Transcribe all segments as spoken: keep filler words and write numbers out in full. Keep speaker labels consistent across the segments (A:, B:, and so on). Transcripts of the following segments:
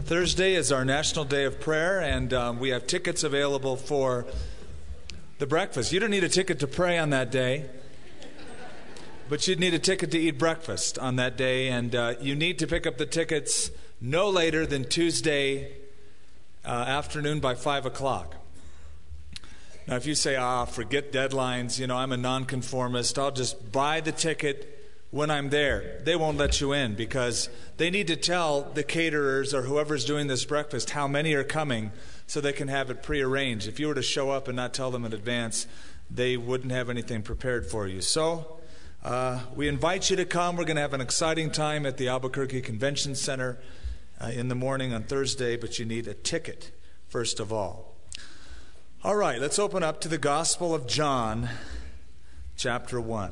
A: Thursday is our National Day of Prayer, and um, we have tickets available for the breakfast. You don't need a ticket to pray on that day, but you'd need a ticket to eat breakfast on that day, and uh, you need to pick up the tickets no later than Tuesday uh, afternoon by five o'clock. Now, if you say, ah, forget deadlines, you know, I'm a nonconformist, I'll just buy the ticket when I'm there, they won't let you in because they need to tell the caterers or whoever's doing this breakfast how many are coming so they can have it prearranged. If you were to show up and not tell them in advance, they wouldn't have anything prepared for you. So uh, we invite you to come. We're going to have an exciting time at the Albuquerque Convention Center uh, in the morning on Thursday, but you need a ticket first of all. All right, let's open up to the Gospel of John, chapter one.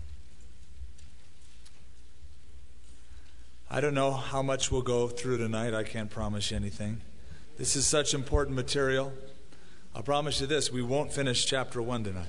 A: I don't know how much we'll go through tonight. I can't promise you anything. This is such important material. I'll promise you this, we won't finish chapter one tonight.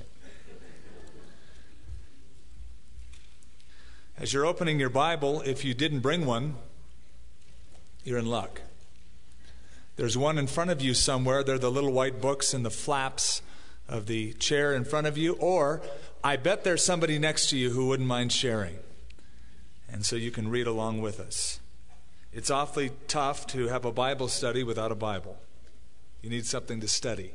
A: As you're opening your Bible, if you didn't bring one, you're in luck. There's one in front of you somewhere. They're the little white books in the flaps of the chair in front of you. Or I bet there's somebody next to you who wouldn't mind sharing. And so you can read along with us. It's awfully tough to have a Bible study without a Bible. You need something to study.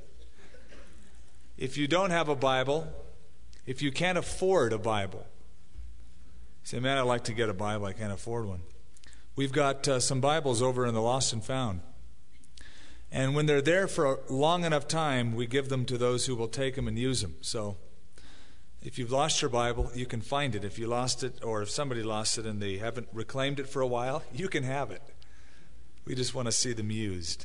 A: If you don't have a Bible, if you can't afford a Bible, say, man, I'd like to get a Bible, I can't afford one. We've got uh, some Bibles over in the Lost and Found. And when they're there for a long enough time, we give them to those who will take them and use them. So if you've lost your Bible, you can find it. If you lost it, or if somebody lost it and they haven't reclaimed it for a while, you can have it. We just want to see them used.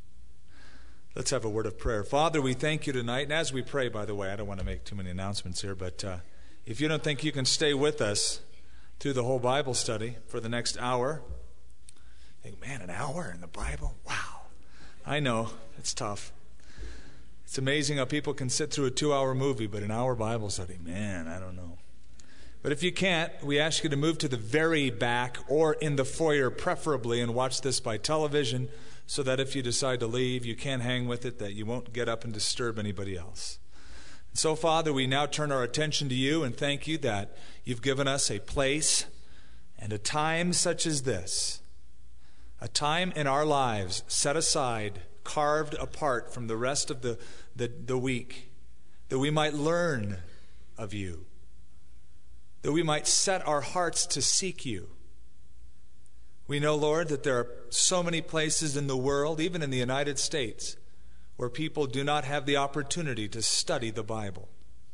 A: Let's have a word of prayer. Father, we thank you tonight. And as we pray, by the way, I don't want to make too many announcements here, but uh, if you don't think you can stay with us through the whole Bible study for the next hour, think, man, an hour in the Bible? Wow. I know, it's tough. It's amazing how people can sit through a two-hour movie, but an hour Bible study, man, I don't know. But if you can't, we ask you to move to the very back or in the foyer preferably and watch this by television so that if you decide to leave, you can hang with it, that you won't get up and disturb anybody else. And so, Father, we now turn our attention to you and thank you that you've given us a place and a time such as this, a time in our lives set aside, carved apart from the rest of the, the, the week, that we might learn of you, that we might set our hearts to seek you. We know, Lord, that there are so many places in the world, even in the United States, where people do not have the opportunity to study the Bible.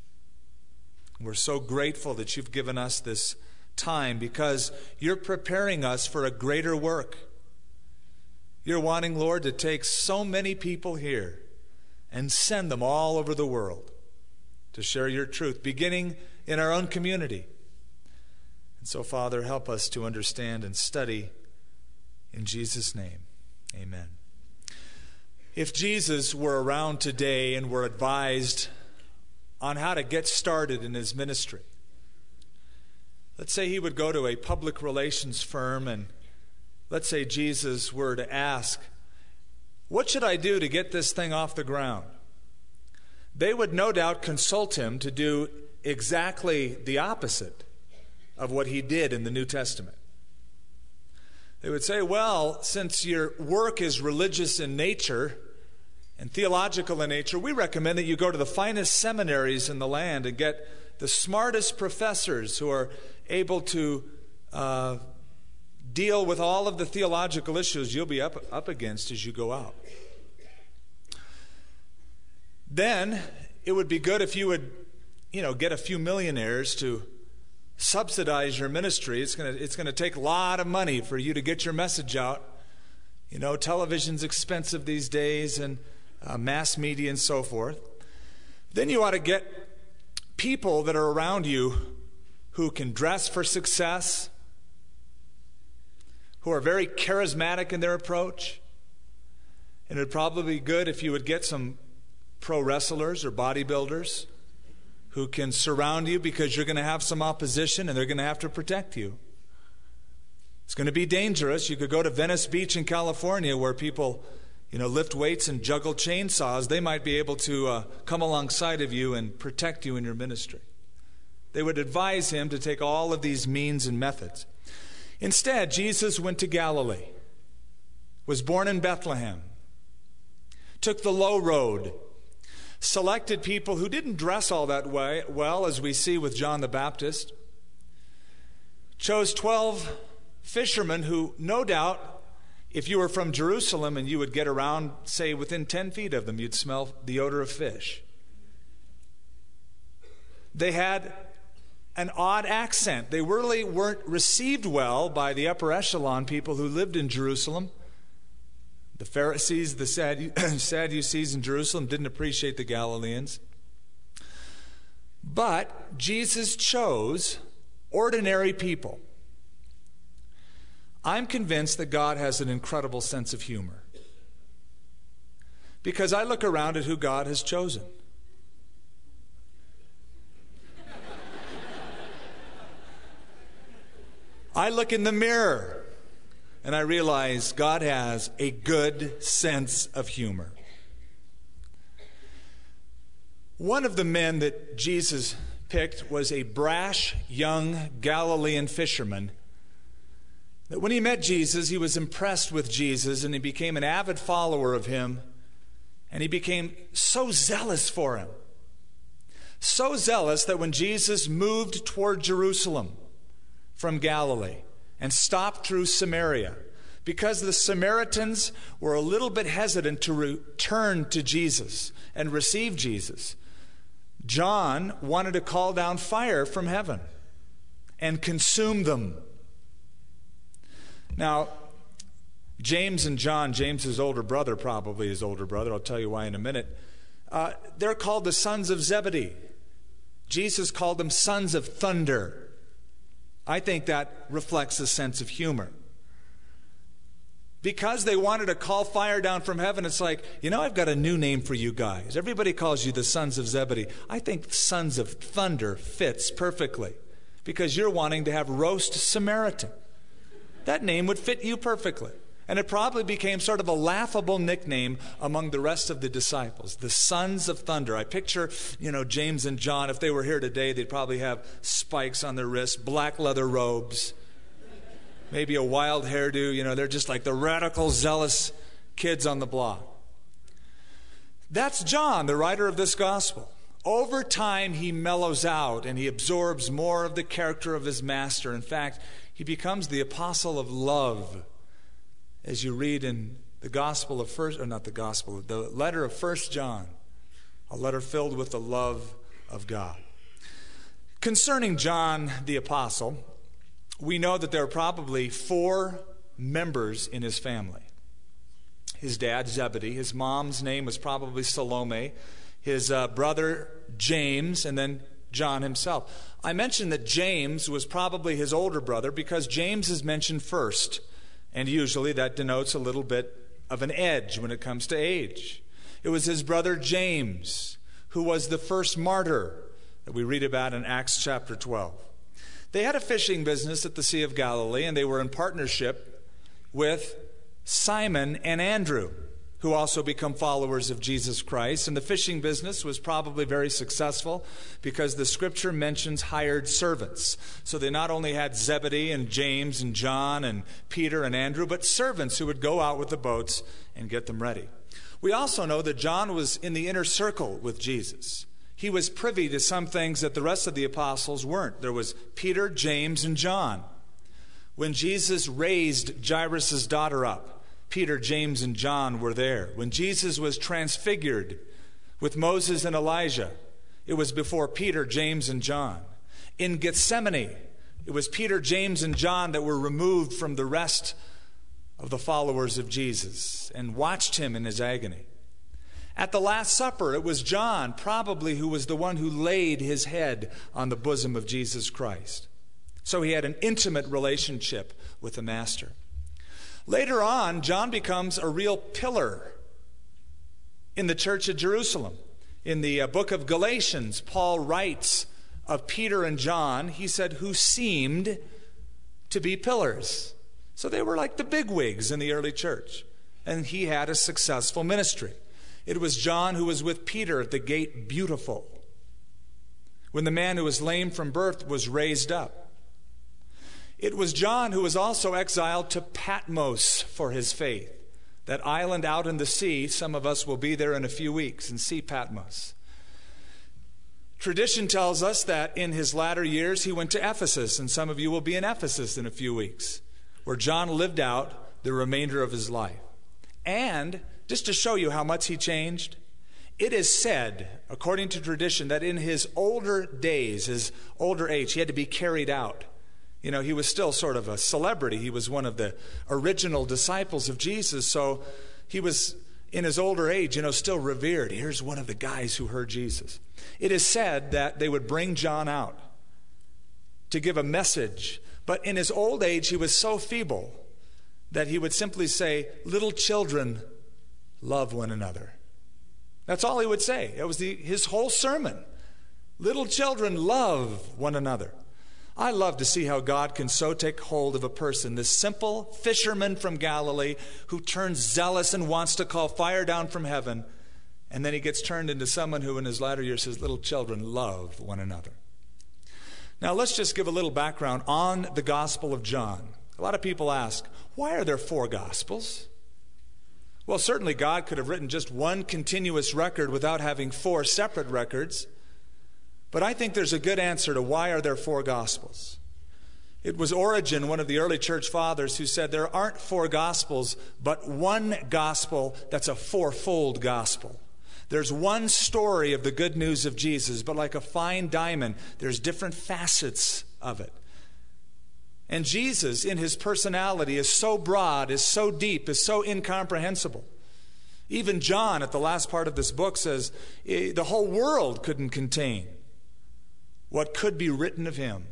A: We're so grateful that you've given us this time because you're preparing us for a greater work. You're wanting, Lord, to take so many people here and send them all over the world to share your truth, beginning in our own community. And so, Father, help us to understand and study in Jesus' name. Amen. If Jesus were around today and were advised on how to get started in his ministry, let's say he would go to a public relations firm and let's say Jesus were to ask, what should I do to get this thing off the ground? They would no doubt consult him to do exactly the opposite of what he did in the New Testament. They would say, well, since your work is religious in nature and theological in nature, we recommend that you go to the finest seminaries in the land and get the smartest professors who are able to uh, deal with all of the theological issues you'll be up, up against as you go out. Then it would be good if you would, you know, get a few millionaires to subsidize your ministry. It's going to it's going to take a lot of money for you to get your message out. You know, television's expensive these days and uh, mass media and so forth. Then you ought to get people that are around you who can dress for success, who are very charismatic in their approach. And it would probably be good if you would get some pro wrestlers or bodybuilders who can surround you because you're going to have some opposition and they're going to have to protect you. It's going to be dangerous. You could go to Venice Beach in California where people, you know, lift weights and juggle chainsaws. They might be able to uh, come alongside of you and protect you in your ministry. They would advise him to take all of these means and methods. Instead, Jesus went to Galilee, was born in Bethlehem, took the low road, selected people who didn't dress all that way, well, as we see with John the Baptist, chose twelve fishermen who, no doubt, if you were from Jerusalem and you would get around, say, within ten feet of them, you'd smell the odor of fish. They had an odd accent. They really weren't received well by the upper echelon people who lived in Jerusalem. The Pharisees, the Sadducees in Jerusalem didn't appreciate the Galileans. But Jesus chose ordinary people. I'm convinced that God has an incredible sense of humor, because I look around at who God has chosen. I look in the mirror and I realize God has a good sense of humor. One of the men that Jesus picked was a brash young Galilean fisherman. That when he met Jesus, he was impressed with Jesus and he became an avid follower of him, and he became so zealous for him. So zealous that when Jesus moved toward Jerusalem from Galilee and stopped through Samaria, because the Samaritans were a little bit hesitant to return to Jesus and receive Jesus, John wanted to call down fire from heaven and consume them. Now, James and John, James's older brother, probably his older brother, I'll tell you why in a minute, uh, they're called the sons of Zebedee. Jesus called them sons of thunder. I think that reflects a sense of humor. Because they wanted to call fire down from heaven, it's like, you know, I've got a new name for you guys. Everybody calls you the sons of Zebedee. I think sons of thunder fits perfectly, because you're wanting to have roast Samaritan. That name would fit you perfectly. And it probably became sort of a laughable nickname among the rest of the disciples, the sons of thunder. I picture, you know, James and John, if they were here today, they'd probably have spikes on their wrists, black leather robes, maybe a wild hairdo. You know, they're just like the radical, zealous kids on the block. That's John, the writer of this gospel. Over time, he mellows out and he absorbs more of the character of his master. In fact, he becomes the apostle of love, as you read in the gospel of first, or not the gospel, the letter of First John, a letter filled with the love of God. Concerning John the apostle, we know that there are probably four members in his family. His dad, Zebedee, his mom's name was probably Salome, his uh, brother, James, and then John himself. I mentioned that James was probably his older brother because James is mentioned first, and usually that denotes a little bit of an edge when it comes to age. It was his brother James who was the first martyr that we read about in Acts chapter twelve. They had a fishing business at the Sea of Galilee, and they were in partnership with Simon and Andrew, who also become followers of Jesus Christ. And the fishing business was probably very successful because the scripture mentions hired servants. So they not only had Zebedee and James and John and Peter and Andrew, but servants who would go out with the boats and get them ready. We also know that John was in the inner circle with Jesus. He was privy to some things that the rest of the apostles weren't. There was Peter, James, and John. When Jesus raised Jairus' daughter up, Peter, James, and John were there. When Jesus was transfigured with Moses and Elijah, it was before Peter, James, and John. In Gethsemane, it was Peter, James, and John that were removed from the rest of the followers of Jesus and watched him in his agony. At the Last Supper, it was John, probably, who was the one who laid his head on the bosom of Jesus Christ. So he had an intimate relationship with the Master. Later on, John becomes a real pillar in the church at Jerusalem. In the book of Galatians, Paul writes of Peter and John, he said, who seemed to be pillars. So they were like the bigwigs in the early church. And he had a successful ministry. It was John who was with Peter at the gate Beautiful, when the man who was lame from birth was raised up. It was John who was also exiled to Patmos for his faith, that island out in the sea. Some of us will be there in a few weeks and see Patmos. Tradition tells us that in his latter years he went to Ephesus, and some of you will be in Ephesus in a few weeks, where John lived out the remainder of his life. And just to show you how much he changed, it is said, according to tradition, that in his older days, his older age, he had to be carried out. You know, he was still sort of a celebrity. He was one of the original disciples of Jesus, so he was, in his older age, you know, still revered. Here's one of the guys who heard Jesus. It is said that they would bring John out to give a message, but in his old age, he was so feeble that he would simply say, "Little children, love one another." That's all he would say. It was the, his whole sermon. Little children, love one another. I love to see how God can so take hold of a person, this simple fisherman from Galilee who turns zealous and wants to call fire down from heaven, and then he gets turned into someone who in his latter years says, little children, love one another. Now let's just give a little background on the Gospel of John. A lot of people ask, why are there four Gospels? Well, certainly God could have written just one continuous record without having four separate records. But I think there's a good answer to why are there four Gospels. It was Origen, one of the early church fathers, who said there aren't four Gospels, but one gospel that's a fourfold gospel. There's one story of the good news of Jesus, but like a fine diamond, there's different facets of it. And Jesus, in his personality, is so broad, is so deep, is so incomprehensible. Even John, at the last part of this book, says the whole world couldn't contain what could be written of him.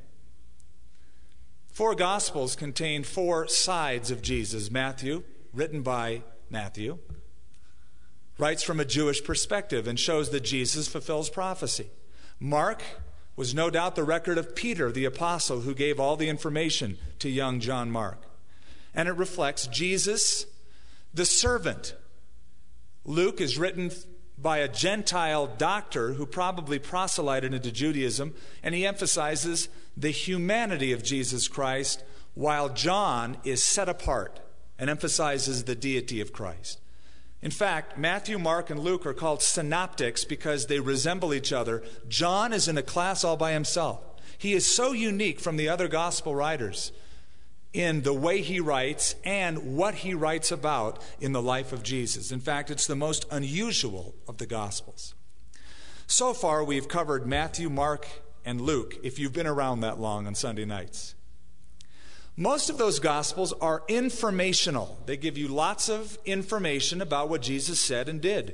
A: Four Gospels contain four sides of Jesus. Matthew, written by Matthew, writes from a Jewish perspective and shows that Jesus fulfills prophecy. Mark was no doubt the record of Peter, the apostle, who gave all the information to young John Mark. And it reflects Jesus, the servant. Luke is written by a Gentile doctor who probably proselyted into Judaism, and he emphasizes the humanity of Jesus Christ, while John is set apart and emphasizes the deity of Christ. In fact, Matthew, Mark, and Luke are called synoptics because they resemble each other. John is in a class all by himself. He is so unique from the other gospel writers in the way he writes and what he writes about in the life of Jesus. In fact, it's the most unusual of the Gospels. So far, we've covered Matthew, Mark, and Luke, if you've been around that long on Sunday nights. Most of those Gospels are informational. They give you lots of information about what Jesus said and did.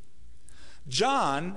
A: John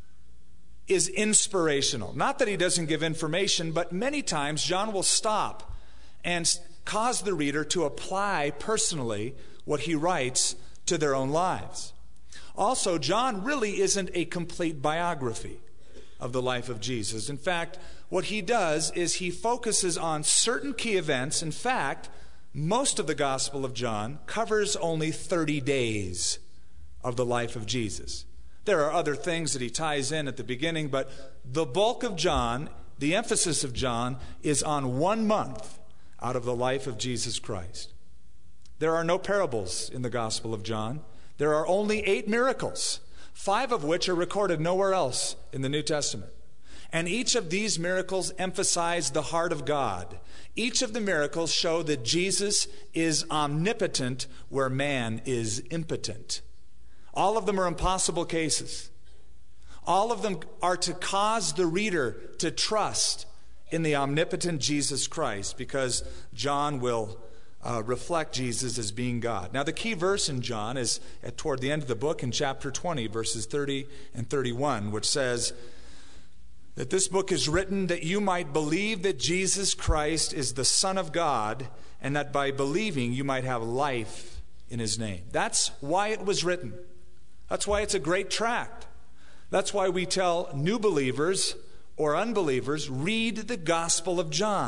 A: is inspirational. Not that he doesn't give information, but many times John will stop and cause the reader to apply personally what he writes to their own lives. Also, John really isn't a complete biography of the life of Jesus. In fact, what he does is he focuses on certain key events. In fact, most of the Gospel of John covers only thirty days of the life of Jesus. There are other things that he ties in at the beginning, but the bulk of John, the emphasis of John, is on one month out of the life of Jesus Christ. There are no parables in the Gospel of John. There are only eight miracles, five of which are recorded nowhere else in the New Testament. And each of these miracles emphasize the heart of God. Each of the miracles show that Jesus is omnipotent where man is impotent. All of them are impossible cases. All of them are to cause the reader to trust in the omnipotent Jesus Christ, because John will uh, reflect Jesus as being God. Now, the key verse in John is at, toward the end of the book in chapter twenty, verses thirty and thirty-one, which says that this book is written that you might believe that Jesus Christ is the Son of God, and that by believing you might have life in his name. That's why it was written. That's why it's a great tract. That's why we tell new believers or unbelievers, read the Gospel of John.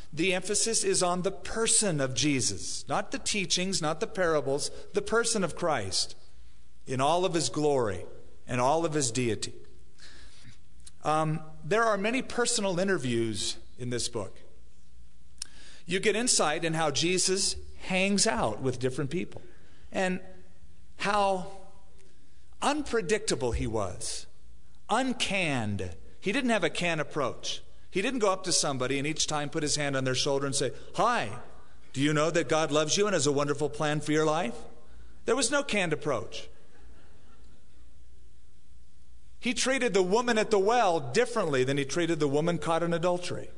A: The emphasis is on the person of Jesus, not the teachings, not the parables, the person of Christ in all of his glory and all of his deity. Um, there are many personal interviews in this book. You get insight in how Jesus hangs out with different people and how unpredictable he was, uncanned. He didn't have a canned approach. He didn't go up to somebody and each time put his hand on their shoulder and say, "Hi, do you know that God loves you and has a wonderful plan for your life?" There was no canned approach. He treated the woman at the well differently than he treated the woman caught in adultery.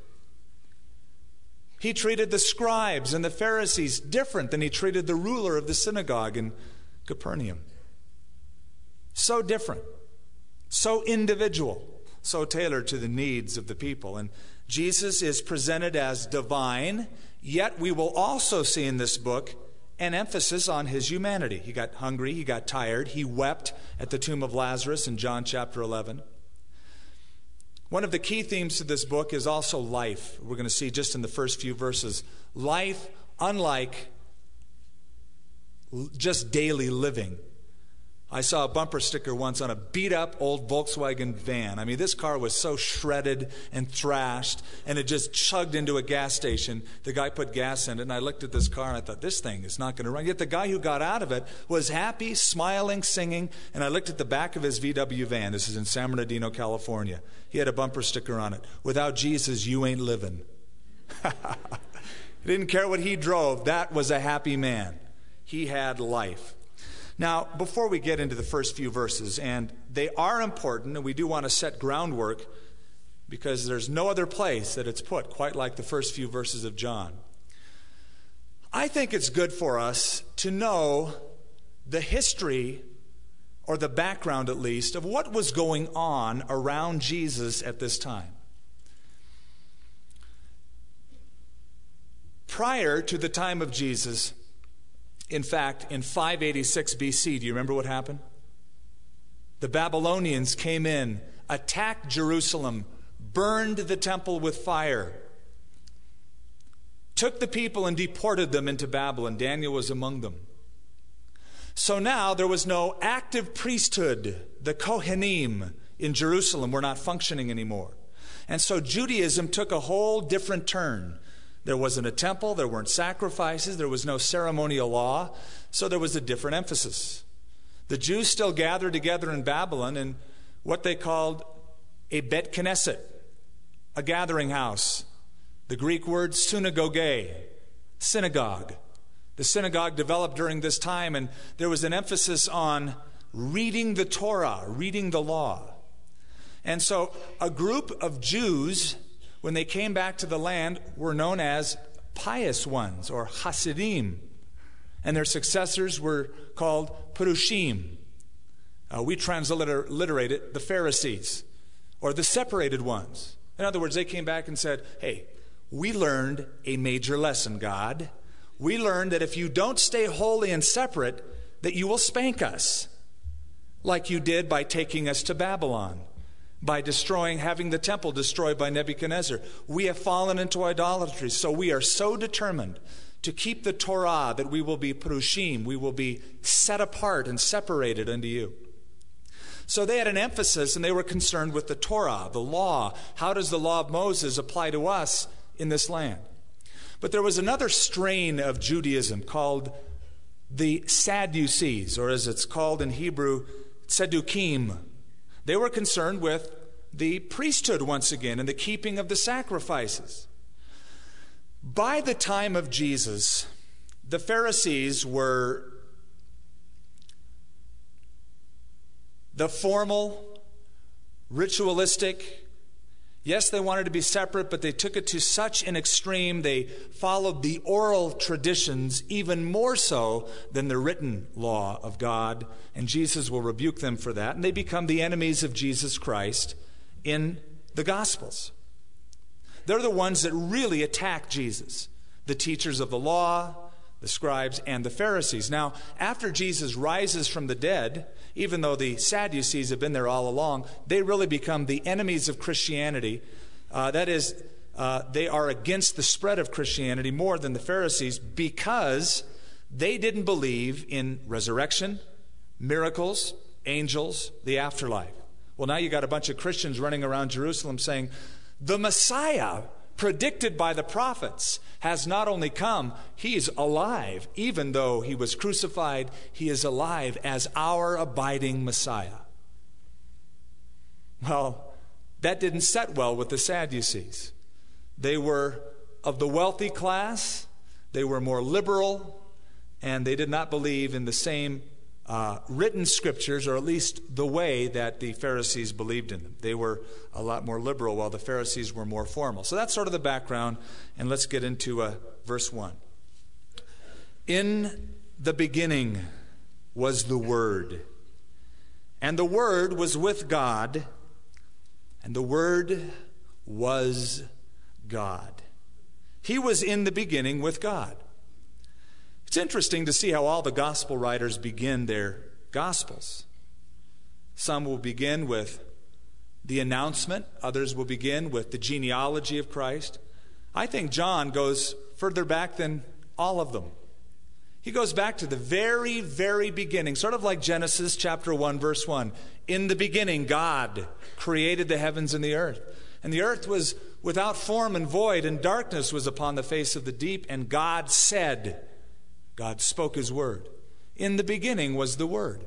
A: He treated the scribes and the Pharisees different than he treated the ruler of the synagogue in Capernaum. So different, so individual, so tailored to the needs of the people. And Jesus is presented as divine, yet we will also see in this book an emphasis on his humanity. He got hungry, he got tired, he wept at the tomb of Lazarus in John chapter eleven. One of the key themes to this book is also life. We're going to see just in the first few verses. Life unlike just daily living. I saw a bumper sticker once on a beat-up old Volkswagen van. I mean, this car was so shredded and thrashed, and it just chugged into a gas station. The guy put gas in it, and I looked at this car, and I thought, this thing is not going to run. Yet the guy who got out of it was happy, smiling, singing, and I looked at the back of his V W van. This is in San Bernardino, California. He had a bumper sticker on it. "Without Jesus, you ain't living." He didn't care what he drove. That was a happy man. He had life. Now, before we get into the first few verses, and they are important, and we do want to set groundwork because there's no other place that it's put quite like the first few verses of John. I think it's good for us to know the history, or the background at least, of what was going on around Jesus at this time. Prior to the time of Jesus, in fact, in five eighty-six B C, do you remember what happened? The Babylonians came in, attacked Jerusalem, burned the temple with fire, took the people and deported them into Babylon. Daniel was among them. So now there was no active priesthood. The Kohanim in Jerusalem were not functioning anymore. And so Judaism took a whole different turn. There wasn't a temple, there weren't sacrifices, there was no ceremonial law, so there was a different emphasis. The Jews still gathered together in Babylon in what they called a Bet Knesset, a gathering house. The Greek word synagoge, synagogue. The synagogue developed during this time, and there was an emphasis on reading the Torah, reading the law. And so a group of Jews, when they came back to the land, were known as pious ones, or Hasidim. And their successors were called Perushim. Uh, we transliterate it, the Pharisees, or the separated ones. In other words, they came back and said, "Hey, we learned a major lesson, God. We learned that if you don't stay holy and separate, that you will spank us, like you did by taking us to Babylon, by destroying, having the temple destroyed by Nebuchadnezzar. We have fallen into idolatry, so we are so determined to keep the Torah that we will be Perushim, we will be set apart and separated unto you." So they had an emphasis, and they were concerned with the Torah, the law. How does the law of Moses apply to us in this land? But there was another strain of Judaism called the Sadducees, or as it's called in Hebrew, Tzedukim. They were concerned with the priesthood once again and the keeping of the sacrifices. By the time of Jesus, the Pharisees were the formal, ritualistic. Yes, they wanted to be separate, but they took it to such an extreme. They followed the oral traditions even more so than the written law of God. And Jesus will rebuke them for that. And they become the enemies of Jesus Christ in the Gospels. They're the ones that really attack Jesus, the teachers of the law, the scribes, and the Pharisees. Now, after Jesus rises from the dead, even though the Sadducees have been there all along, they really become the enemies of Christianity. Uh, that is, uh, uh, they are against the spread of Christianity more than the Pharisees because they didn't believe in resurrection, miracles, angels, the afterlife. Well, now you got a bunch of Christians running around Jerusalem saying, the Messiah predicted by the prophets has not only come, he is alive. Even though he was crucified, he is alive as our abiding Messiah. Well, that didn't set well with the Sadducees. They were of the wealthy class, they were more liberal, and they did not believe in the same uh, written scriptures, or at least the way that the Pharisees believed in them. They were a lot more liberal, while the Pharisees were more formal. So that's sort of the background, and let's get into uh, verse one. In the beginning was the Word, and the Word was with God, and the Word was God. He was in the beginning with God. It's interesting to see how all the gospel writers begin their gospels. Some will begin with the announcement. Others will begin with the genealogy of Christ. I think John goes further back than all of them. He goes back to the very, very beginning, sort of like Genesis chapter one, verse one. In the beginning, God created the heavens and the earth. And the earth was without form and void, and darkness was upon the face of the deep. And God said, God spoke his word. In the beginning was the Word.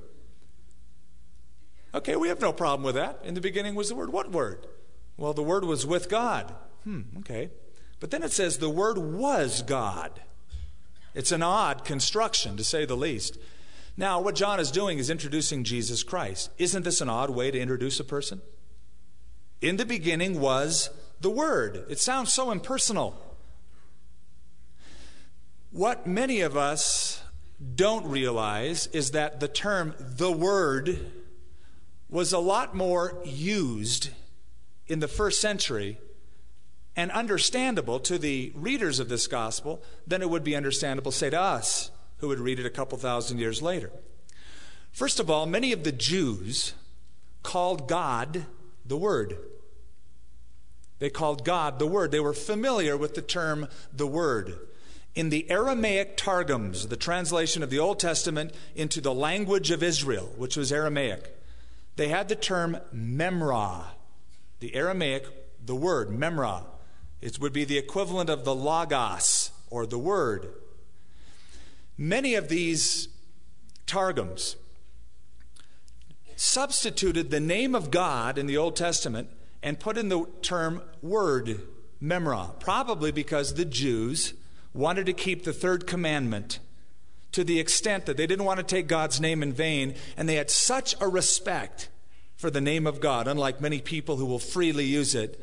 A: Okay, we have no problem with that. In the beginning was the Word. What Word? Well, the Word was with God. Hmm, okay. But then it says the Word was God. It's an odd construction, to say the least. Now, what John is doing is introducing Jesus Christ. Isn't this an odd way to introduce a person? In the beginning was the Word. It sounds so impersonal. What many of us don't realize is that the term the Word was a lot more used in the first century and understandable to the readers of this gospel than it would be understandable, say, to us, who would read it a couple thousand years later. First of all, many of the Jews called God the Word. They called God the Word. They were familiar with the term the Word. In the Aramaic Targums, the translation of the Old Testament into the language of Israel, which was Aramaic, they had the term memra. The Aramaic, the word, memra. It would be the equivalent of the logos, or the Word. Many of these Targums substituted the name of God in the Old Testament and put in the term Word, memra, probably because the Jews wanted to keep the third commandment to the extent that they didn't want to take God's name in vain, and they had such a respect for the name of God, unlike many people who will freely use it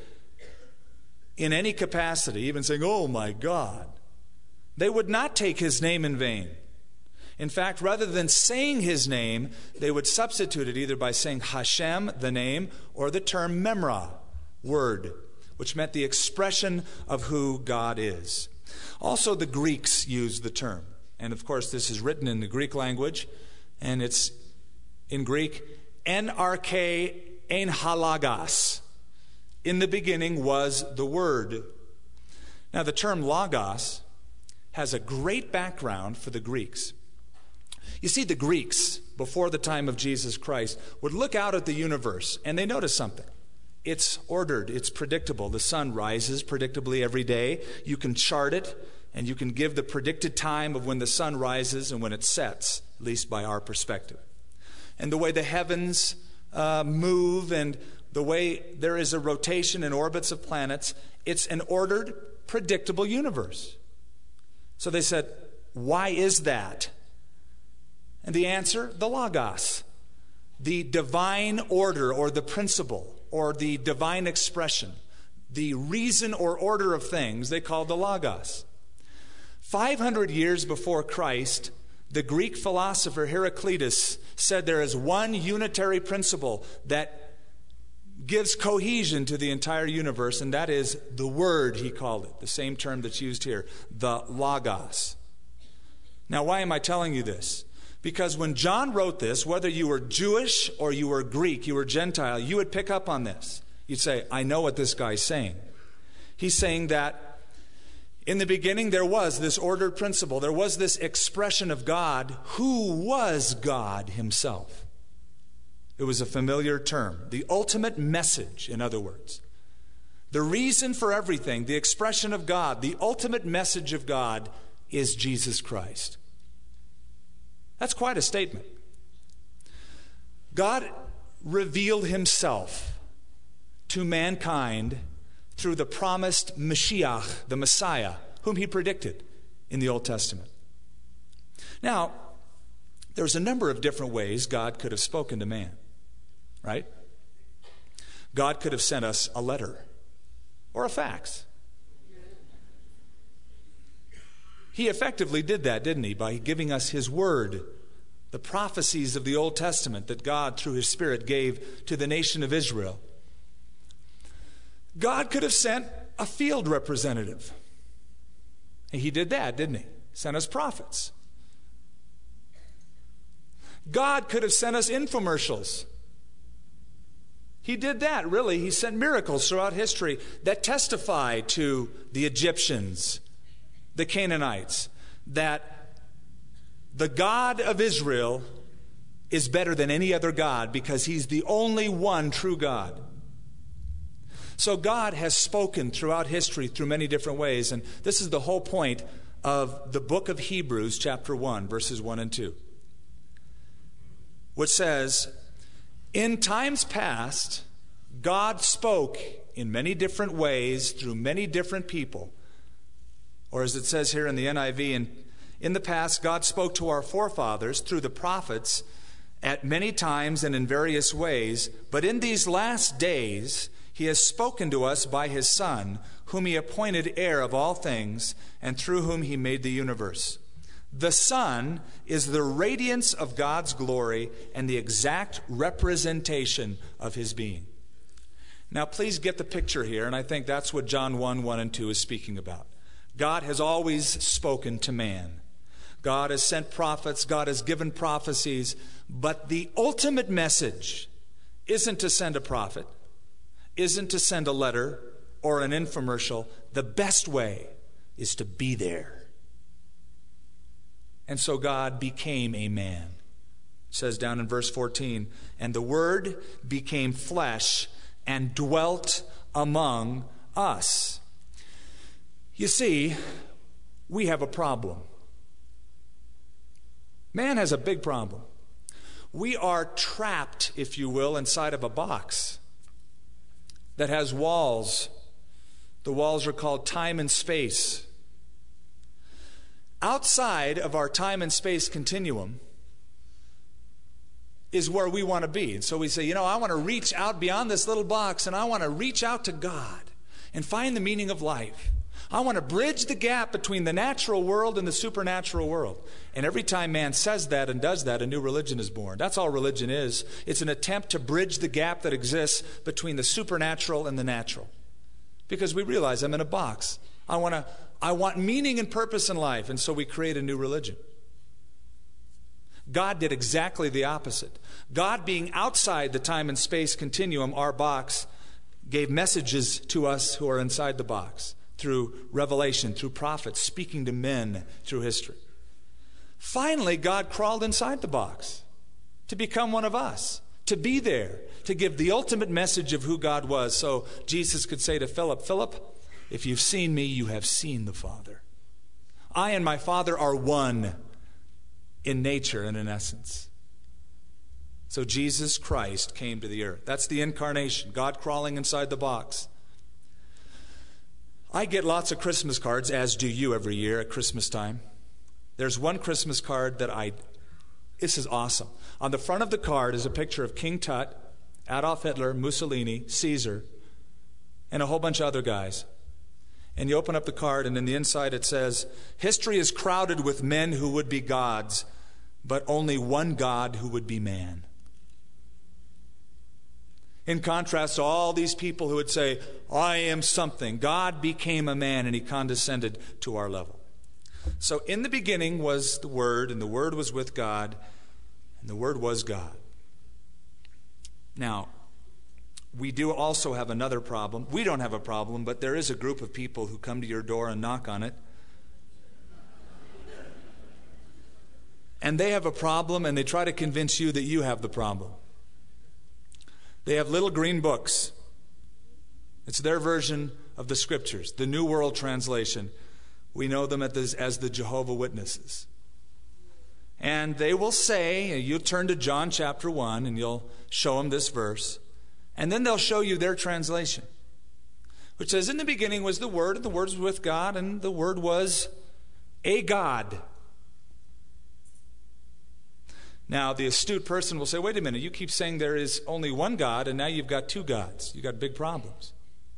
A: in any capacity, even saying, oh my God. They would not take his name in vain. In fact, rather than saying his name, they would substitute it either by saying Hashem, the name, or the term memra, word, which meant the expression of who God is. Also, the Greeks used the term. And of course, this is written in the Greek language, and it's in Greek, NRK ein halagos. In the beginning was the Word. Now, the term logos has a great background for the Greeks. You see, the Greeks, before the time of Jesus Christ, would look out at the universe, and they notice something. It's ordered. It's predictable. The sun rises predictably every day. You can chart it, and you can give the predicted time of when the sun rises and when it sets, at least by our perspective. And the way the heavens uh, move and the way there is a rotation in orbits of planets, it's an ordered, predictable universe. So they said, why is that? And the answer, the Logos, the divine order or the principle or the divine expression, the reason or order of things, they called the Logos. five hundred years before Christ, the Greek philosopher Heraclitus said there is one unitary principle that gives cohesion to the entire universe, and that is the Word, he called it, the same term that's used here, the Logos. Now, why am I telling you this? Because when John wrote this, whether you were Jewish or you were Greek, you were Gentile, you would pick up on this. You'd say, I know what this guy's saying. He's saying that in the beginning there was this ordered principle. There was this expression of God who was God himself. It was a familiar term. The ultimate message, in other words. The reason for everything, the expression of God, the ultimate message of God is Jesus Christ. That's quite a statement. God revealed himself to mankind through the promised Mashiach, the Messiah, whom he predicted in the Old Testament. Now, there's a number of different ways God could have spoken to man, right? God could have sent us a letter or a fax. He effectively did that, didn't he? By giving us his word, the prophecies of the Old Testament that God, through his Spirit, gave to the nation of Israel. God could have sent a field representative. And he did that, didn't he? Sent us prophets. God could have sent us infomercials. He did that, really. He sent miracles throughout history that testify to the Egyptians, the Canaanites, that the God of Israel is better than any other God because he's the only one true God. So God has spoken throughout history through many different ways, and this is the whole point of the book of Hebrews, chapter one, verses one and two, which says, in times past, God spoke in many different ways through many different people. Or as it says here in the N I V, in, in the past, God spoke to our forefathers through the prophets at many times and in various ways. But in these last days, he has spoken to us by his Son, whom he appointed heir of all things, and through whom he made the universe. The Son is the radiance of God's glory and the exact representation of his being. Now, please get the picture here, and I think that's what John one, one and two is speaking about. God has always spoken to man. God has sent prophets. God has given prophecies. But the ultimate message isn't to send a prophet, isn't to send a letter or an infomercial. The best way is to be there. And so God became a man. It says down in verse fourteen, and the Word became flesh and dwelt among us. You see, we have a problem. Man has a big problem. We are trapped, if you will, inside of a box that has walls. The walls are called time and space. Outside of our time and space continuum is where we want to be. And so we say, you know, I want to reach out beyond this little box, and I want to reach out to God and find the meaning of life. I want to bridge the gap between the natural world and the supernatural world. And every time man says that and does that, a new religion is born. That's all religion is. It's an attempt to bridge the gap that exists between the supernatural and the natural. Because we realize I'm in a box. I want to I want meaning and purpose in life, and so we create a new religion. God did exactly the opposite. God, being outside the time and space continuum, our box, gave messages to us who are inside the box through revelation, through prophets, speaking to men through history. Finally, God crawled inside the box to become one of us, to be there, to give the ultimate message of who God was. So Jesus could say to Philip, Philip, if you've seen me, you have seen the Father. I and my Father are one in nature and in essence. So Jesus Christ came to the earth. That's the incarnation, God crawling inside the box. I get lots of Christmas cards, as do you every year at Christmas time. There's one Christmas card that I, this is awesome. On the front of the card is a picture of King Tut, Adolf Hitler, Mussolini, Caesar, and a whole bunch of other guys. And you open up the card, and in the inside it says, history is crowded with men who would be gods, but only one God who would be man. In contrast to all these people who would say, I am something, God became a man, and he condescended to our level. So in the beginning was the Word, and the Word was with God, and the Word was God. Now, we do also have another problem. We don't have a problem, but there is a group of people who come to your door and knock on it. And they have a problem, and they try to convince you that you have the problem. They have little green books. It's their version of the Scriptures, the New World Translation. We know them as the Jehovah's Witnesses. And they will say, you turn to John chapter one, and you'll show them this verse. And then they'll show you their translation, which says, in the beginning was the Word, and the Word was with God, and the Word was a God. Now, the astute person will say, wait a minute, you keep saying there is only one God, and now you've got two gods. You've got big problems.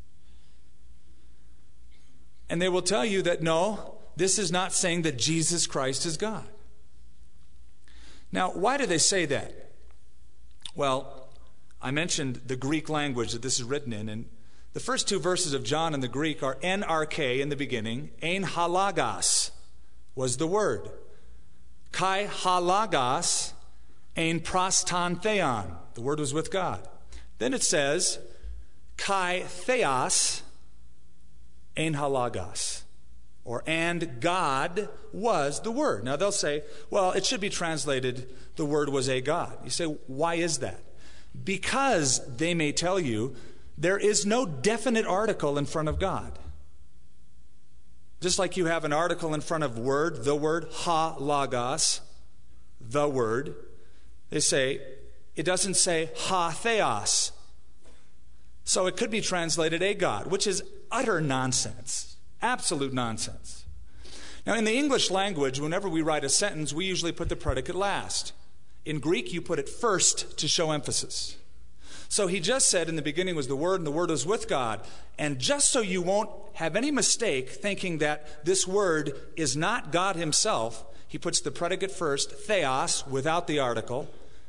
A: And they will tell you that, no, this is not saying that Jesus Christ is God. Now, why do they say that? Well, I mentioned the Greek language that this is written in, and the first two verses of John in the Greek are en arche in the beginning. Ein halagos was the word. Kai halagos ein proston theon. The word was with God. Then it says, kai theos ein halagos. Or, and God was the Word. Now they'll say, well, it should be translated, the Word was a God. You say, why is that? Because, they may tell you, there is no definite article in front of God. Just like you have an article in front of Word, the Word, ha logos, the Word. They say, it doesn't say ha theos. So it could be translated a God, which is utter nonsense. Absolute nonsense. Now, in the English language, whenever we write a sentence, we usually put the predicate last. In Greek, you put it first to show emphasis. So he just said, in the beginning was the Word, and the Word was with God. And just so you won't have any mistake thinking that this Word is not God himself, he puts the predicate first, theos, without the article.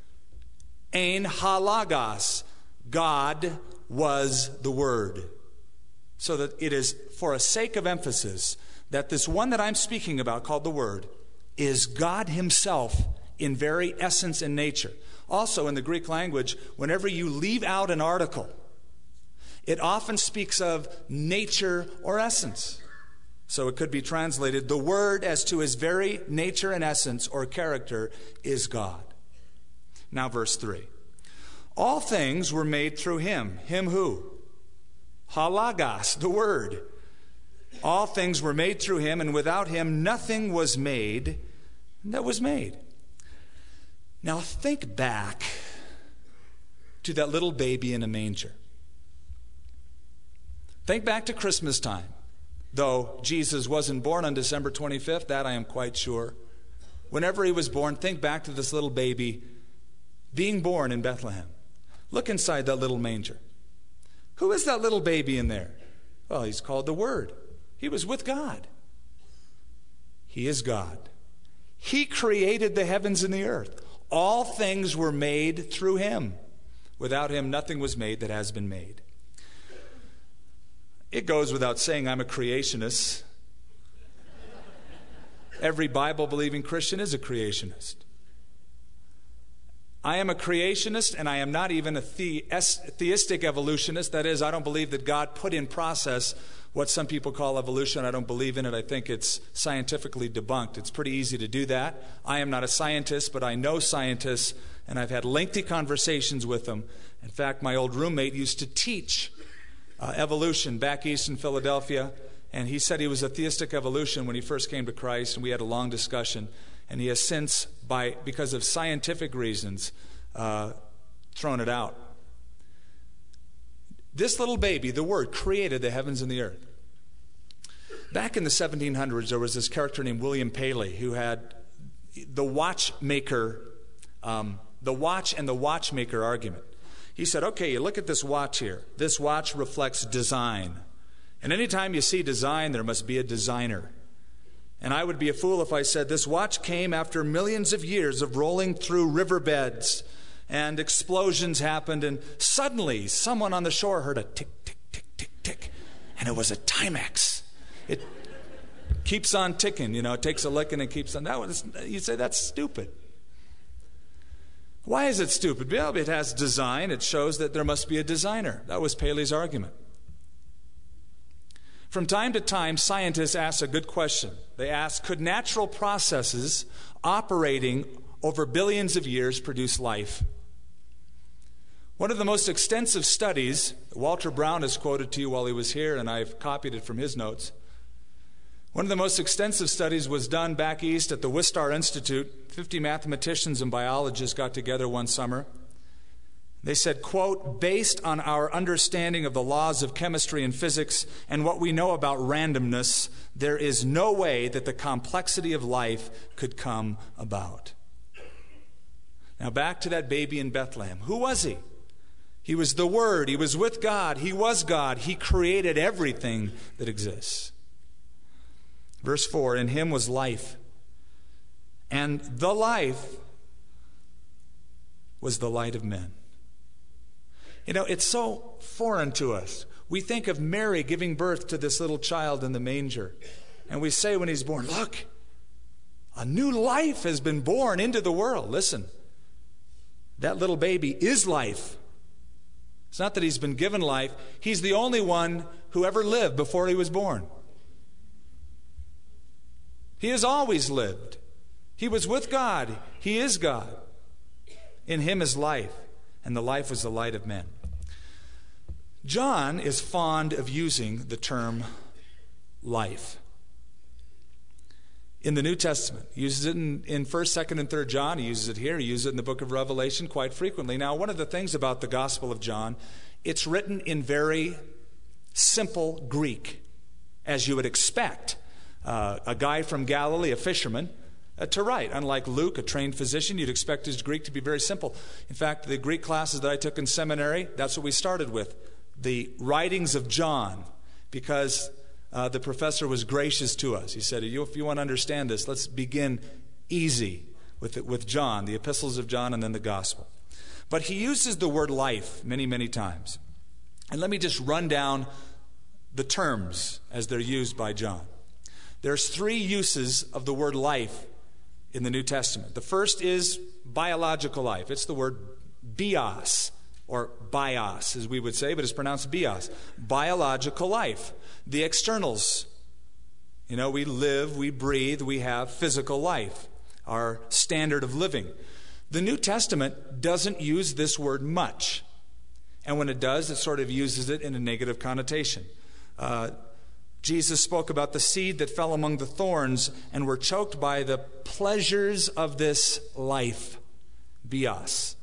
A: Ein halagos, God was the Word. So that it is for a sake of emphasis that this one that I'm speaking about, called the Word, is God himself in very essence and nature. Also, in the Greek language, whenever you leave out an article, it often speaks of nature or essence. So it could be translated, the Word as to his very nature and essence or character is God. Now verse three. All things were made through him. Him who? Halagos, the Word. All things were made through him, and without him nothing was made that was made. Now think back to that little baby in a manger. Think back to Christmas time. Though Jesus wasn't born on December twenty-fifth, that I am quite sure. Whenever he was born, think back to this little baby being born in Bethlehem. Look inside that little manger. Who is that little baby in there? Well, he's called the Word. He was with God. He is God. He created the heavens and the earth. All things were made through him. Without him, nothing was made that has been made. It goes without saying I'm a creationist. Every Bible-believing Christian is a creationist. I am a creationist, and I am not even a theistic evolutionist. That is, I don't believe that God put in process what some people call evolution. I don't believe in it. I think it's scientifically debunked. It's pretty easy to do that. I am not a scientist, but I know scientists, and I've had lengthy conversations with them. In fact, my old roommate used to teach uh, evolution back east in Philadelphia, and he said he was a theistic evolution when he first came to Christ, and we had a long discussion. And he has since, by because of scientific reasons, uh, thrown it out. This little baby, the Word, created the heavens and the earth. Back in the seventeen hundreds, there was this character named William Paley who had the watchmaker, um, the watch and the watchmaker argument. He said, okay, you look at this watch here. This watch reflects design. And anytime you see design, there must be a designer. And I would be a fool if I said this watch came after millions of years of rolling through riverbeds, and explosions happened, and suddenly someone on the shore heard a tick, tick, tick, tick, tick, and it was a Timex. It keeps on ticking, you know, it takes a lick and it keeps on. That was, you say that's stupid. Why is it stupid? Well, it has design. It shows that there must be a designer. That was Paley's argument. From time to time, scientists ask a good question. They ask, could natural processes operating over billions of years produce life? One of the most extensive studies, Walter Brown has quoted to you while he was here, and I've copied it from his notes. One of the most extensive studies was done back east at the Wistar Institute. Fifty mathematicians and biologists got together one summer. They said, quote, based on our understanding of the laws of chemistry and physics and what we know about randomness, there is no way that the complexity of life could come about. Now back to that baby in Bethlehem. Who was he? He was the Word. He was with God. He was God. He created everything that exists. Verse four, in him was life, and the life was the light of men. You know, it's so foreign to us. We think of Mary giving birth to this little child in the manger, and we say when he's born, look, a new life has been born into the world. Listen, that little baby is life. It's not that he's been given life. He's the only one who ever lived before he was born. He has always lived. He was with God. He is God. In him is life, and the life was the light of men. John is fond of using the term life. In the New Testament, he uses it in, in first, second, and third John. He uses it here. He uses it in the book of Revelation quite frequently. Now, one of the things about the Gospel of John, it's written in very simple Greek, as you would expect. Uh, a guy from Galilee, a fisherman, uh, to write. Unlike Luke, a trained physician, you'd expect his Greek to be very simple. In fact, the Greek classes that I took in seminary, that's what we started with. The writings of John, because uh, the professor was gracious to us. He said, if you want to understand this, let's begin easy with it, with John, the epistles of John, and then the gospel. But he uses the word life many, many times. And let me just run down the terms as they're used by John. There's three uses of the word life in the New Testament. The first is biological life. It's the word bios, or bios, as we would say, but it's pronounced bios. Biological life. The externals. You know, we live, we breathe, we have physical life, our standard of living. The New Testament doesn't use this word much. And when it does, it sort of uses it in a negative connotation. Uh, Jesus spoke about the seed that fell among the thorns and were choked by the pleasures of this life, bios.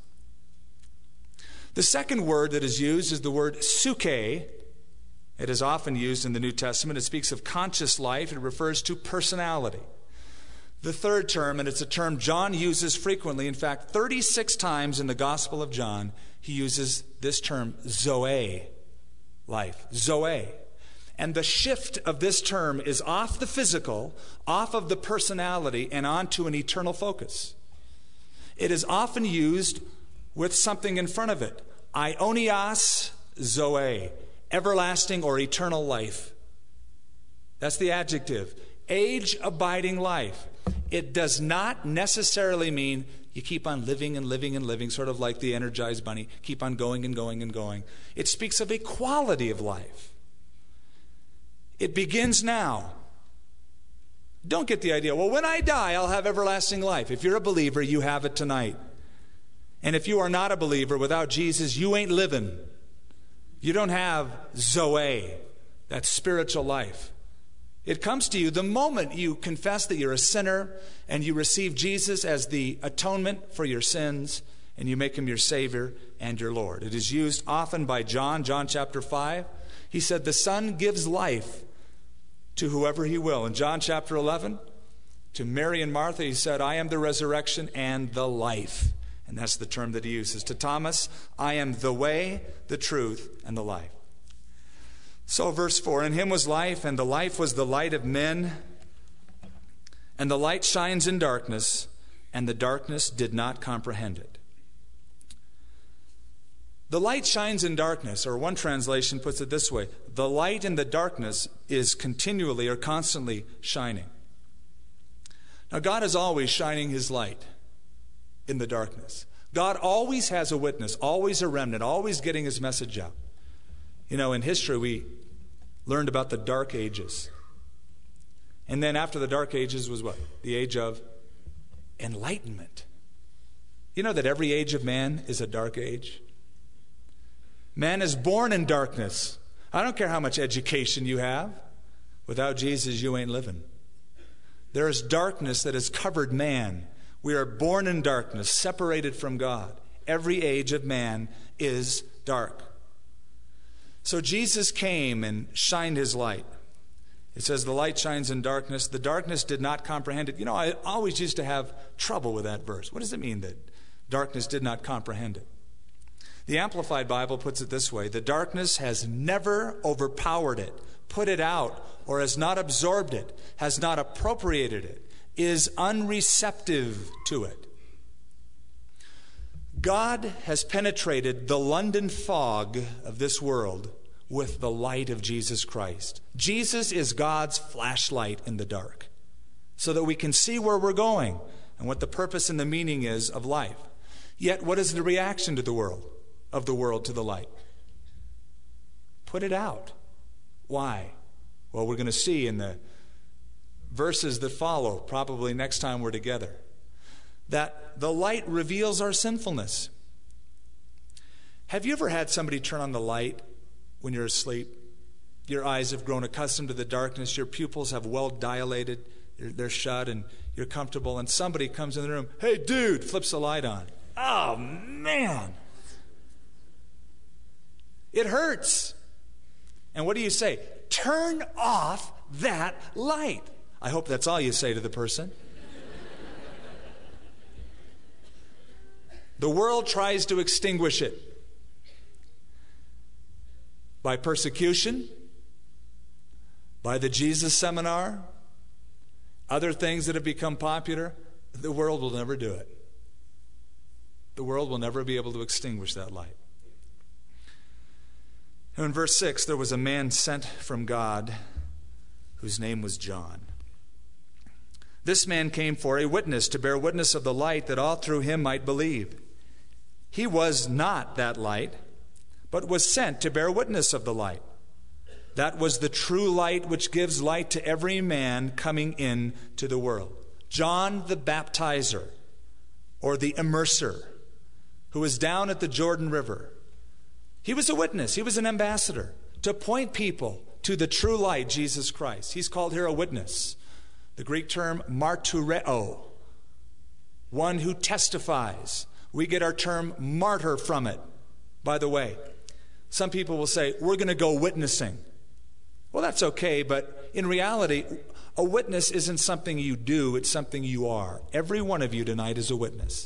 A: The second word that is used is the word psuche. It is often used in the New Testament. It speaks of conscious life. It refers to personality. The third term, and it's a term John uses frequently, in fact, thirty-six times in the Gospel of John, he uses this term, zoe, life, zoe. And the shift of this term is off the physical, off of the personality, and onto an eternal focus. It is often used with something in front of it. Aionios zoe, everlasting or eternal life. That's the adjective. Age-abiding life. It does not necessarily mean you keep on living and living and living, sort of like the Energized Bunny. Keep on going and going and going. It speaks of a quality of life. It begins now. Don't get the idea, well, when I die, I'll have everlasting life. If you're a believer, you have it tonight. And if you are not a believer, without Jesus, you ain't living. You don't have zoe, that spiritual life. It comes to you the moment you confess that you're a sinner and you receive Jesus as the atonement for your sins and you make him your Savior and your Lord. It is used often by John, John chapter five. He said the Son gives life to whoever he will. In John chapter eleven, to Mary and Martha, he said, I am the resurrection and the life. And that's the term that he uses. To Thomas, I am the way, the truth, and the life. So verse four, in him was life, and the life was the light of men. And the light shines in darkness, and the darkness did not comprehend it. The light shines in darkness, or one translation puts it this way, the light in the darkness is continually or constantly shining. Now God is always shining his light in the darkness. God always has a witness, always a remnant, always getting his message out. You know, in history, we learned about the Dark Ages. And then after the Dark Ages was what? The age of enlightenment. You know that every age of man is a dark age? Man is born in darkness. I don't care how much education you have. Without Jesus, you ain't living. There is darkness that has covered man. We are born in darkness, separated from God. Every age of man is dark. So Jesus came and shined his light. It says the light shines in darkness. The darkness did not comprehend it. You know, I always used to have trouble with that verse. What does it mean that darkness did not comprehend it? The Amplified Bible puts it this way: the darkness has never overpowered it, put it out, or has not absorbed it, has not appropriated it, is unreceptive to it. God has penetrated the London fog of this world with the light of Jesus Christ. Jesus is God's flashlight in the dark, so that we can see where we're going and what the purpose and the meaning is of life. Yet, what is the reaction to the world, of the world to the light? Put it out. Why? Well, we're going to see in the verses that follow, probably next time we're together, that the light reveals our sinfulness. Have you ever had somebody turn on the light when you're asleep? Your eyes have grown accustomed to the darkness. Your pupils have well dilated. They're, they're shut and you're comfortable. And somebody comes in the room. Hey, dude, flips the light on. Oh, man. It hurts. And what do you say? Turn off that light. I hope that's all you say to the person. The world tries to extinguish it by persecution, by the Jesus Seminar, other things that have become popular. The world will never do it. The world will never be able to extinguish that light. Now in verse six, there was a man sent from God whose name was John. This man came for a witness, to bear witness of the light, that all through him might believe. He was not that light, but was sent to bear witness of the light. That was the true light which gives light to every man coming in to the world. John the Baptizer, or the Immerser, who was down at the Jordan River. He was a witness. He was an ambassador to point people to the true light, Jesus Christ. He's called here a witness. The Greek term martureo, one who testifies. We get our term martyr from it, by the way. Some people will say, we're going to go witnessing. Well, that's okay, but in reality, a witness isn't something you do, it's something you are. Every one of you tonight is a witness.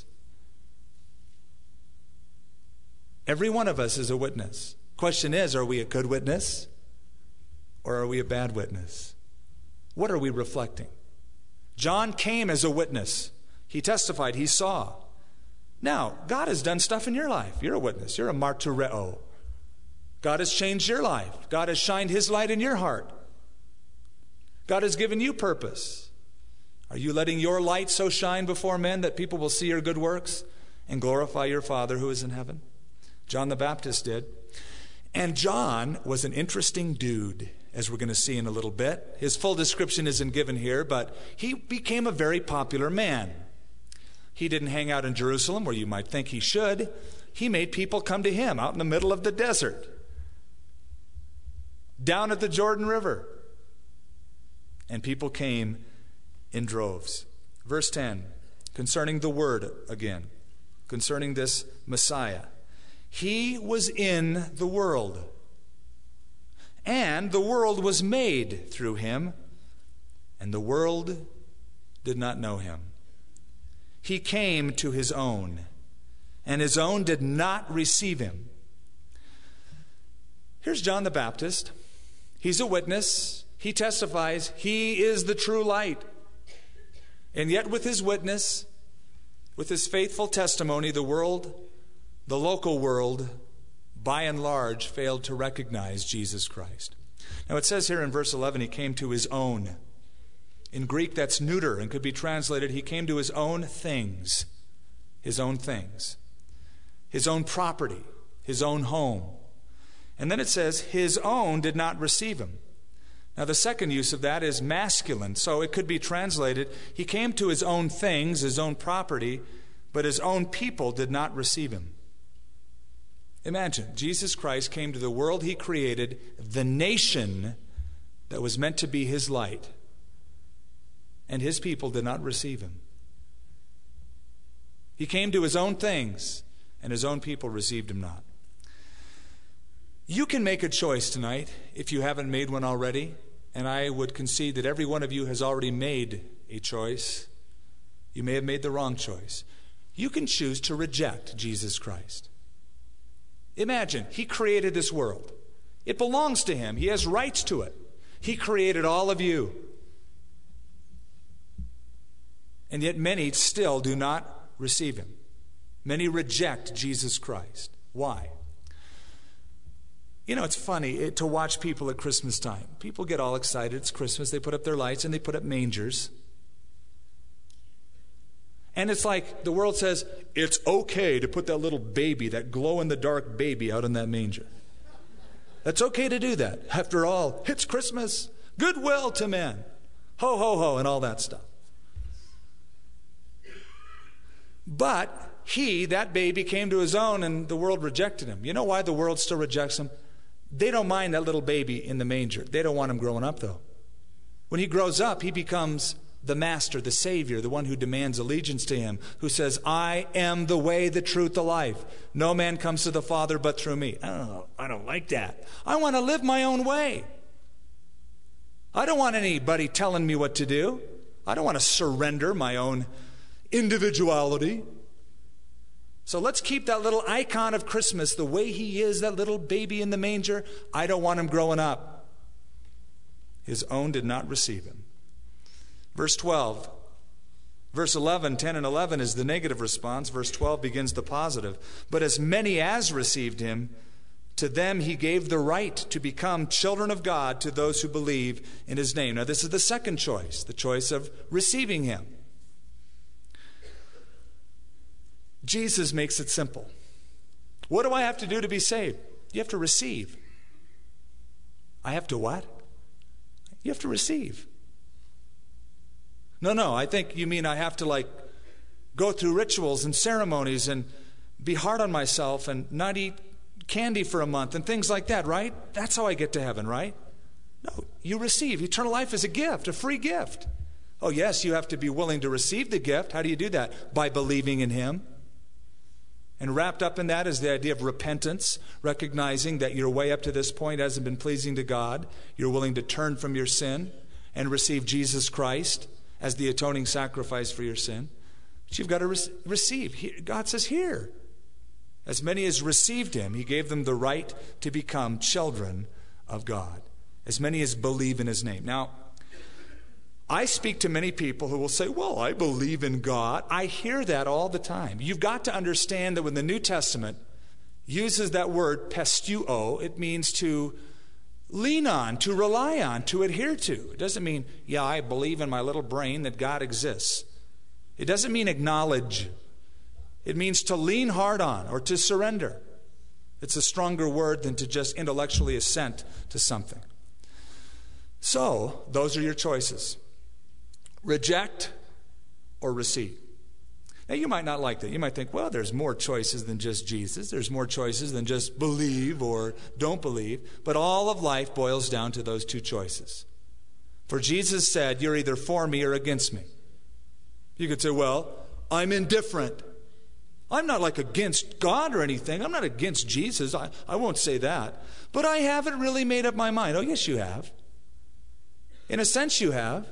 A: Every one of us is a witness. Question is, are we a good witness or are we a bad witness? What are we reflecting? John came as a witness. He testified, he saw. Now, God has done stuff in your life. You're a witness. You're a martureo. God has changed your life. God has shined his light in your heart. God has given you purpose. Are you letting your light so shine before men that people will see your good works and glorify your Father who is in heaven? John the Baptist did. And John was an interesting dude, as we're going to see in a little bit. His full description isn't given here, but he became a very popular man. He didn't hang out in Jerusalem where you might think he should. He made people come to him out in the middle of the desert, down at the Jordan River. And people came in droves. Verse ten, concerning the word again, concerning this Messiah. He was in the world, and the world was made through him, and the world did not know him. He came to his own, and his own did not receive him. Here's John the Baptist. He's a witness. He testifies he is the true light. And yet with his witness, with his faithful testimony, the world, the local world, by and large, failed to recognize Jesus Christ. Now it says here in verse eleven, he came to his own. In Greek, that's neuter and could be translated, he came to his own things. His own things. his own property, his own home. And then it says, his own did not receive him. Now the second use of that is masculine. So it could be translated, he came to his own things, his own property, but his own people did not receive him. Imagine, Jesus Christ came to the world he created, the nation that was meant to be his light, and his people did not receive him. He came to his own things, and his own people received him not. You can make a choice tonight, if you haven't made one already, and I would concede that every one of you has already made a choice. You may have made the wrong choice. You can choose to reject Jesus Christ. Imagine, he created this world. It belongs to him. He has rights to it. He created all of you. And yet many still do not receive him. Many reject Jesus Christ. Why? You know, it's funny to watch people at Christmas time. People get all excited. It's Christmas. They put up their lights and they put up mangers. And it's like the world says, it's okay to put that little baby, that glow-in-the-dark baby out in that manger. That's okay to do that. After all, it's Christmas. Goodwill to men. Ho, ho, ho, and all that stuff. But he, that baby, came to his own and the world rejected him. You know why the world still rejects him? They don't mind that little baby in the manger. They don't want him growing up, though. When he grows up, he becomes the master, the savior, the one who demands allegiance to him, who says, I am the way, the truth, the life. No man comes to the Father but through me. Oh, I don't like that. I want to live my own way. I don't want anybody telling me what to do. I don't want to surrender my own individuality. So let's keep that little icon of Christmas the way he is, that little baby in the manger. I don't want him growing up. His own did not receive him. Verse twelve. Verse eleven, ten and eleven is the negative response. Verse twelve begins the positive. But as many as received him, to them he gave the right to become children of God to those who believe in his name. Now this is the second choice, the choice of receiving him. Jesus makes it simple. What do I have to do to be saved? You have to receive. I have to what? You have to receive. No, no, I think you mean I have to like go through rituals and ceremonies and be hard on myself and not eat candy for a month and things like that, right? That's how I get to heaven, right? No, you receive. Eternal life is a gift, a free gift. Oh, yes, you have to be willing to receive the gift. How do you do that? By believing in him. And wrapped up in that is the idea of repentance, recognizing that your way up to this point hasn't been pleasing to God. You're willing to turn from your sin and receive Jesus Christ as the atoning sacrifice for your sin. But you've got to re- receive. God says here, as many as received him, he gave them the right to become children of God. As many as believe in his name. Now, I speak to many people who will say, well, I believe in God. I hear that all the time. You've got to understand that when the New Testament uses that word pisteuo, it means to lean on, to rely on, to adhere to. It doesn't mean, yeah, I believe in my little brain that God exists. It doesn't mean acknowledge. It means to lean hard on or to surrender. It's a stronger word than to just intellectually assent to something. So, those are your choices. Reject or receive. Now, you might not like that. You might think, well, there's more choices than just Jesus. There's more choices than just believe or don't believe. But all of life boils down to those two choices. For Jesus said, you're either for me or against me. You could say, well, I'm indifferent. I'm not like against God or anything. I'm not against Jesus. I, I won't say that. But I haven't really made up my mind. Oh, yes, you have. In a sense, you have.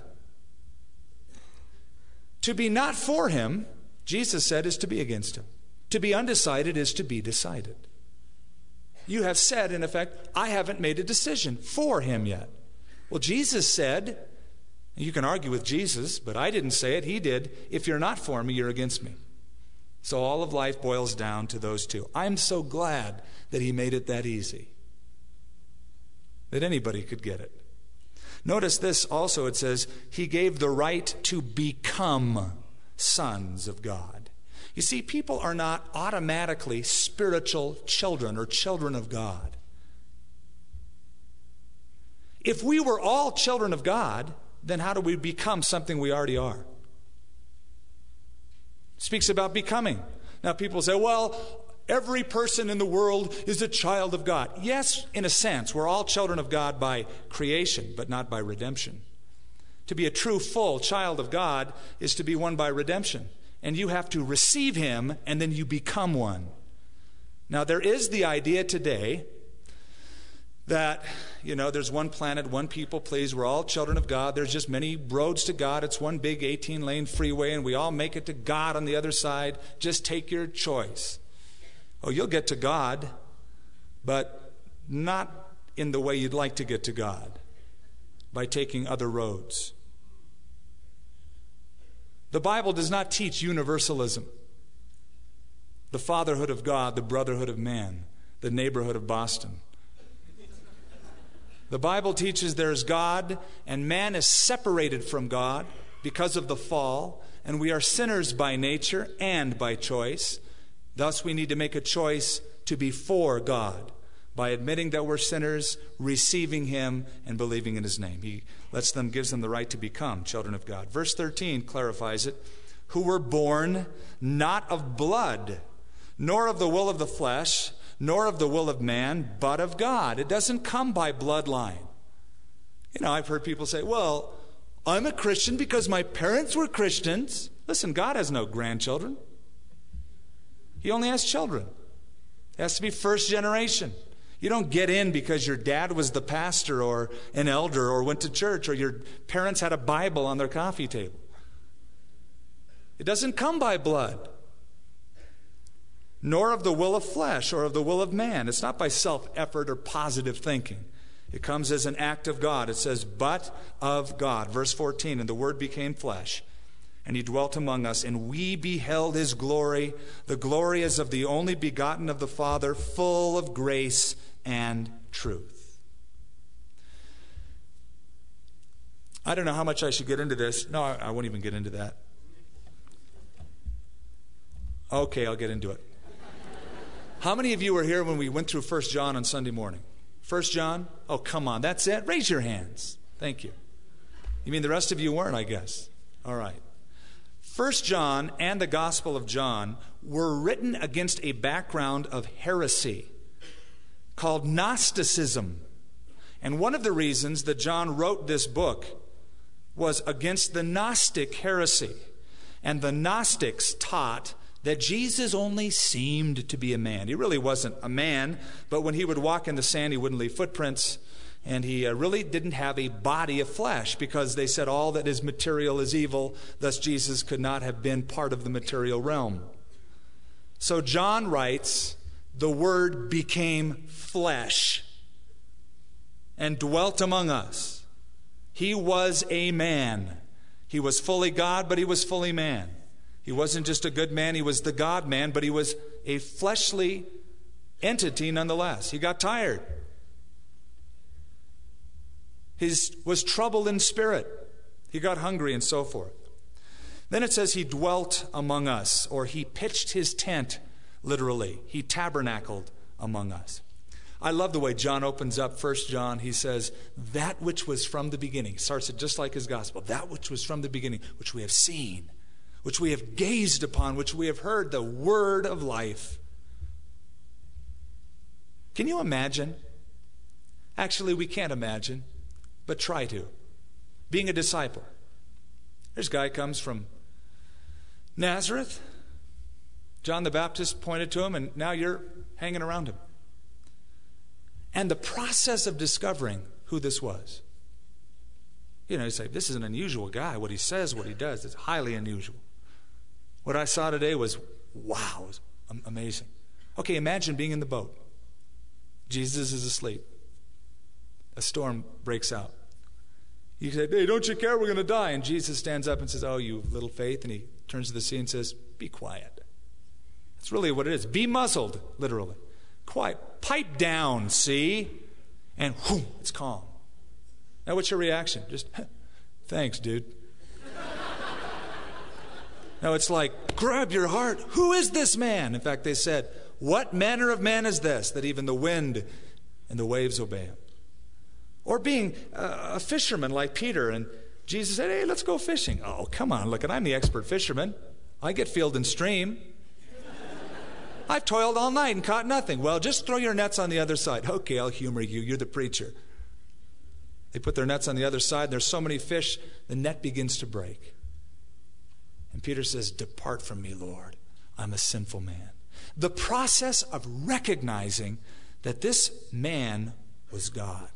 A: To be not for him, Jesus said, is to be against him. To be undecided is to be decided. You have said, in effect, I haven't made a decision for him yet. Well, Jesus said, you can argue with Jesus, but I didn't say it, he did. If you're not for me, you're against me. So all of life boils down to those two. I'm so glad that he made it that easy, that anybody could get it. Notice this also, it says, he gave the right to become sons of God. You see, people are not automatically spiritual children or children of God. If we were all children of God, then how do we become something we already are? It speaks about becoming. Now people say, well, every person in the world is a child of God. Yes, in a sense, we're all children of God by creation, but not by redemption. To be a true, full child of God is to be one by redemption. And you have to receive him, and then you become one. Now, there is the idea today that, you know, there's one planet, one people, please. We're all children of God. There's just many roads to God. It's one big eighteen-lane freeway, and we all make it to God on the other side. Just take your choice. Oh, you'll get to God, but not in the way you'd like to get to God, by taking other roads. The Bible does not teach universalism, the fatherhood of God, the brotherhood of man, the neighborhood of Boston. The Bible teaches there's God, and man is separated from God because of the fall, and we are sinners by nature and by choice. Thus, we need to make a choice to be for God by admitting that we're sinners, receiving him, and believing in his name. He lets them, gives them the right to become children of God. Verse thirteen clarifies it. Who were born not of blood, nor of the will of the flesh, nor of the will of man, but of God. It doesn't come by bloodline. You know, I've heard people say, well, I'm a Christian because my parents were Christians. Listen, God has no grandchildren. He only has children. It has to be first generation. You don't get in because your dad was the pastor or an elder or went to church or your parents had a Bible on their coffee table. It doesn't come by blood. Nor of the will of flesh or of the will of man. It's not by self-effort or positive thinking. It comes as an act of God. It says, but of God. Verse fourteen, and the Word became flesh, and he dwelt among us, and we beheld his glory. The glory is of the only begotten of the Father, full of grace and truth. I don't know how much I should get into this. No, I, I won't even get into that. Okay, I'll get into it. How many of you were here when we went through First John on Sunday morning? First John? Oh, come on, that's it? Raise your hands. Thank you. You mean the rest of you weren't, I guess? All right. First John and the Gospel of John were written against a background of heresy called Gnosticism. And one of the reasons that John wrote this book was against the Gnostic heresy. And the Gnostics taught that Jesus only seemed to be a man. He really wasn't a man, but when he would walk in the sand, he wouldn't leave footprints. And he uh, really didn't have a body of flesh because they said all that is material is evil. Thus, Jesus could not have been part of the material realm. So John writes, the Word became flesh and dwelt among us. He was a man. He was fully God, but he was fully man. He wasn't just a good man, he was the God man, but he was a fleshly entity nonetheless. He got tired. He was troubled in spirit. He got hungry and so forth. Then it says he dwelt among us, or he pitched his tent, literally. He tabernacled among us. I love the way John opens up First John. He says, that which was from the beginning. Starts it just like his gospel. That which was from the beginning, which we have seen, which we have gazed upon, which we have heard, the word of life. Can you imagine? Actually, we can't imagine, but try to. Being a disciple. This guy comes from Nazareth. John the Baptist pointed to him, and now you're hanging around him. And the process of discovering who this was. You know, you say, this is an unusual guy. What he says, what he does, is highly unusual. What I saw today was, wow, it was amazing. Okay, imagine being in the boat. Jesus is asleep. A storm breaks out. You say, hey, don't you care? We're going to die. And Jesus stands up and says, oh, you little faith. And he turns to the sea and says, be quiet. That's really what it is. Be muzzled, literally. Quiet. Pipe down, see? And whoom, it's calm. Now, what's your reaction? Just, thanks, dude. No, it's like, grab your heart. Who is this man? In fact, they said, what manner of man is this, that even the wind and the waves obey him? Or being a fisherman like Peter, and Jesus said, hey, let's go fishing. Oh, come on, look, I'm the expert fisherman. I get field and stream. I've toiled all night and caught nothing. Well, just throw your nets on the other side. Okay, I'll humor you. You're the preacher. They put their nets on the other side. There's so many fish, the net begins to break. And Peter says, depart from me, Lord. I'm a sinful man. The process of recognizing that this man was God.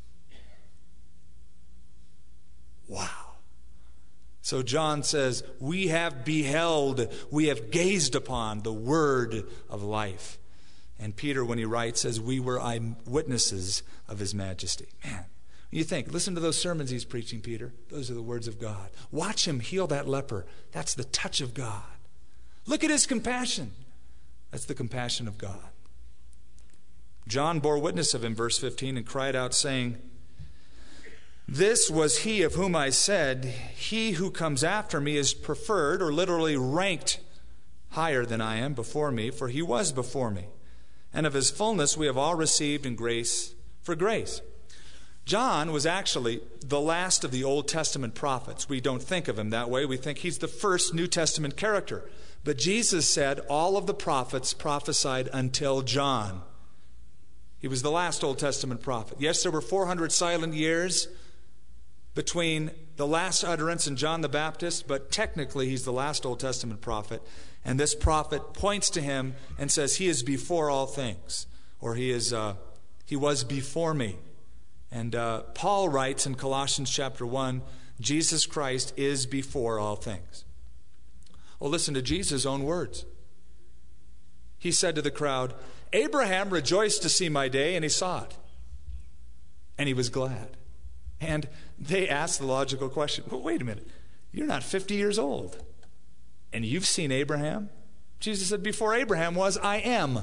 A: Wow. So John says, we have beheld, we have gazed upon the word of life. And Peter, when he writes, says, we were eyewitnesses of his majesty. Man, you think, listen to those sermons he's preaching, Peter. Those are the words of God. Watch him heal that leper. That's the touch of God. Look at his compassion. That's the compassion of God. John bore witness of him, verse fifteen, and cried out, saying, this was he of whom I said, he who comes after me is preferred, or literally ranked higher than I am before me, for he was before me. And of his fullness we have all received in grace for grace. John was actually the last of the Old Testament prophets. We don't think of him that way. We think he's the first New Testament character. But Jesus said all of the prophets prophesied until John. He was the last Old Testament prophet. Yes, there were four hundred silent years between the last utterance and John the Baptist, but technically he's the last Old Testament prophet. And this prophet points to him and says, he is before all things, or he is uh, he was before me. And uh, Paul writes in Colossians chapter one, Jesus Christ is before all things. Well, listen to Jesus' own words. He said to the crowd, Abraham rejoiced to see my day, and he saw it. And he was glad. And they asked the logical question, well, wait a minute, you're not fifty years old, and you've seen Abraham? Jesus said, before Abraham was, I am.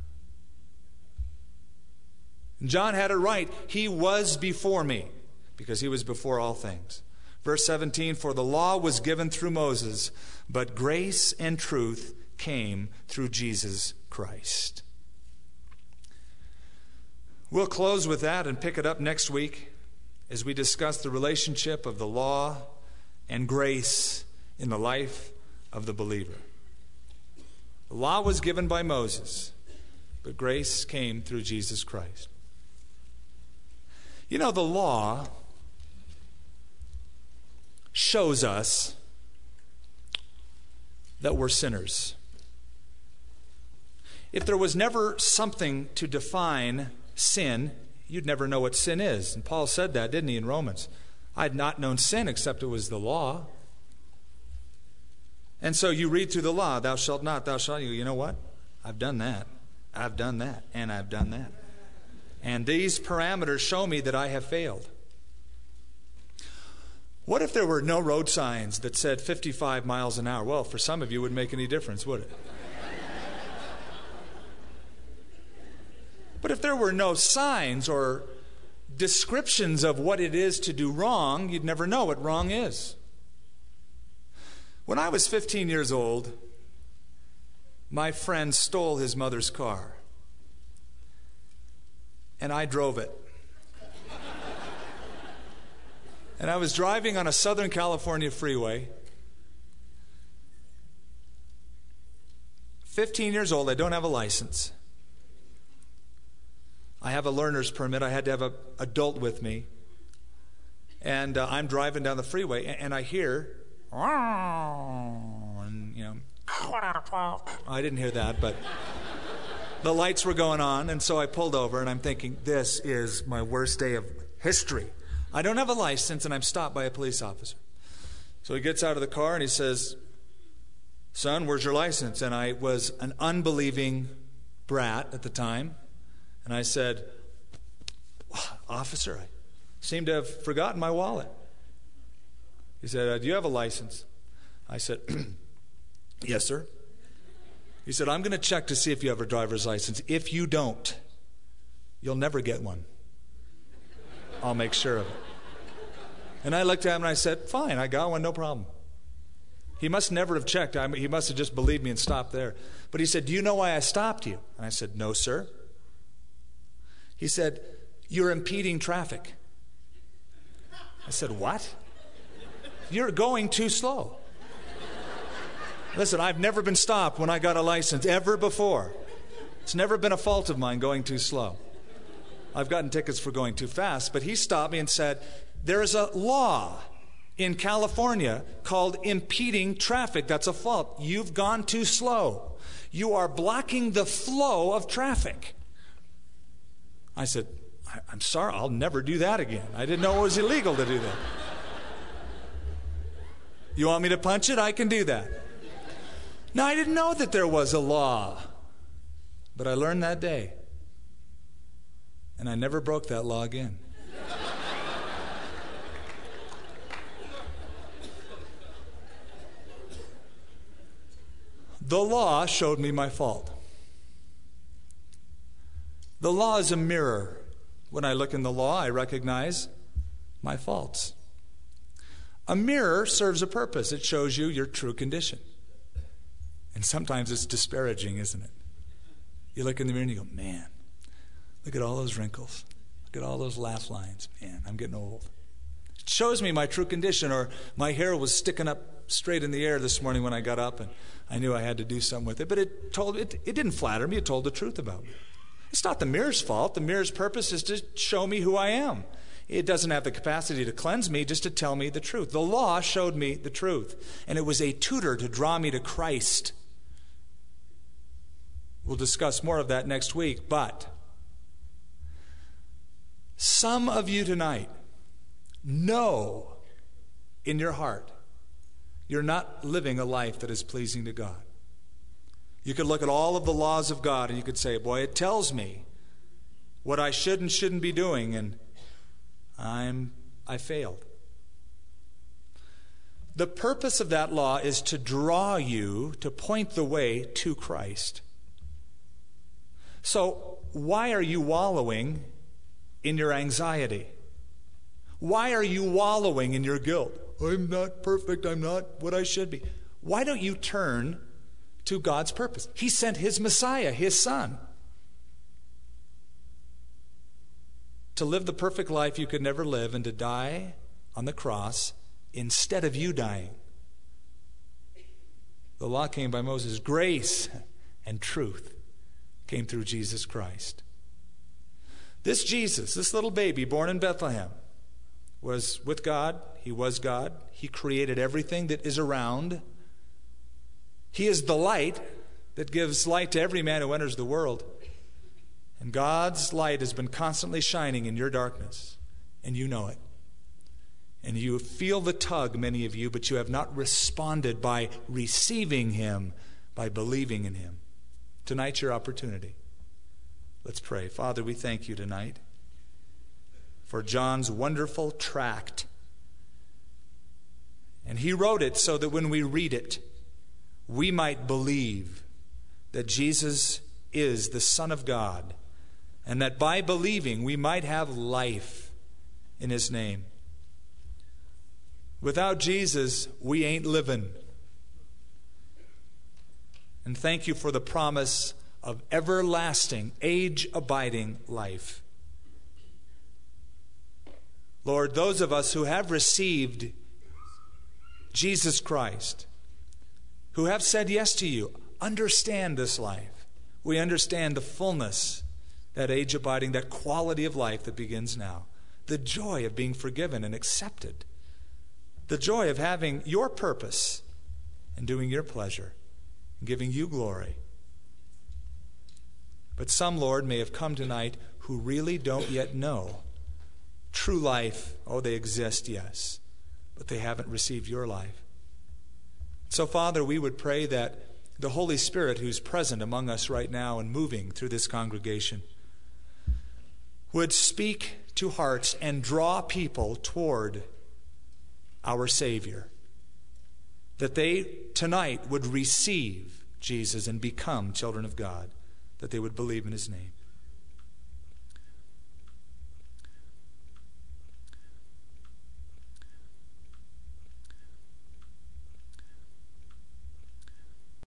A: And John had it right. He was before me, because he was before all things. Verse seventeen, for the law was given through Moses, but grace and truth came through Jesus Christ. We'll close with that and pick it up next week as we discuss the relationship of the law and grace in the life of the believer. The law was given by Moses, but grace came through Jesus Christ. You know, the law shows us that we're sinners. If there was never something to define sin, you'd never know what sin is. And Paul said that, didn't he, in Romans? I had not known sin except it was the law. And so you read through the law, thou shalt not, thou shalt. You go, you know what? I've done that. I've done that. And I've done that. And these parameters show me that I have failed. What if there were no road signs that said fifty-five miles an hour? Well, for some of you, it wouldn't make any difference, would it? But if there were no signs or descriptions of what it is to do wrong, you'd never know what wrong is. When I was fifteen years old, my friend stole his mother's car, and I drove it. And I was driving on a Southern California freeway. fifteen years old, I don't have a license. I have a learner's permit. I had to have an adult with me. And uh, I'm driving down the freeway, and, and I hear, and, you know, I didn't hear that, but the lights were going on, and so I pulled over, and I'm thinking, this is my worst day of history. I don't have a license, and I'm stopped by a police officer. So he gets out of the car, and he says, son, where's your license? And I was an unbelieving brat at the time. And I said, officer, I seem to have forgotten my wallet. He said, uh, do you have a license? I said, yes, sir. He said, I'm going to check to see if you have a driver's license. If you don't, you'll never get one. I'll make sure of it. And I looked at him and I said, fine, I got one, no problem. He must never have checked. I mean, he must have just believed me and stopped there. But he said, do you know why I stopped you? And I said, no, sir. He said, you're impeding traffic. I said, what? You're going too slow. Listen, I've never been stopped when I got a license, ever before. It's never been a fault of mine going too slow. I've gotten tickets for going too fast, but he stopped me and said, there is a law in California called impeding traffic. That's a fault. You've gone too slow. You are blocking the flow of traffic. I said, I'm sorry, I'll never do that again. I didn't know it was illegal to do that. You want me to punch it? I can do that. Now, I didn't know that there was a law, but I learned that day. And I never broke that law again. The law showed me my fault. The law is a mirror. When I look in the law, I recognize my faults. A mirror serves a purpose. It shows you your true condition. And sometimes it's disparaging, isn't it? You look in the mirror and you go, man, look at all those wrinkles. Look at all those laugh lines. Man, I'm getting old. It shows me my true condition. Or my hair was sticking up straight in the air this morning when I got up, and I knew I had to do something with it. But it told it, it didn't flatter me. It told the truth about me. It's not the mirror's fault. The mirror's purpose is to show me who I am. It doesn't have the capacity to cleanse me, just to tell me the truth. The law showed me the truth, and it was a tutor to draw me to Christ. We'll discuss more of that next week, but some of you tonight know in your heart you're not living a life that is pleasing to God. You could look at all of the laws of God and you could say, boy, it tells me what I should and shouldn't be doing, and I'm I failed. The purpose of that law is to draw you, to point the way to Christ. So why are you wallowing in your anxiety? Why are you wallowing in your guilt? I'm not perfect. I'm not what I should be. Why don't you turn to God's purpose? He sent His Messiah, His Son, to live the perfect life you could never live and to die on the cross instead of you dying. The law came by Moses. Grace and truth came through Jesus Christ. This Jesus, this little baby born in Bethlehem, was with God. He was God. He created everything that is around. He is the light that gives light to every man who enters the world. And God's light has been constantly shining in your darkness, and you know it. And you feel the tug, many of you, but you have not responded by receiving Him, by believing in Him. Tonight's your opportunity. Let's pray. Father, we thank you tonight for John's wonderful tract. And he wrote it so that when we read it, we might believe that Jesus is the Son of God, and that by believing we might have life in His name. Without Jesus, we ain't living. And thank you for the promise of everlasting, age-abiding life. Lord, those of us who have received Jesus Christ, who have said yes to you, understand this life. We understand the fullness, that age-abiding, that quality of life that begins now. The joy of being forgiven and accepted. The joy of having your purpose and doing your pleasure and giving you glory. But some, Lord, may have come tonight who really don't yet know true life. Oh, they exist, yes, but they haven't received your life. So, Father, we would pray that the Holy Spirit, who's present among us right now and moving through this congregation, would speak to hearts and draw people toward our Savior. That they tonight would receive Jesus and become children of God. That they would believe in His name.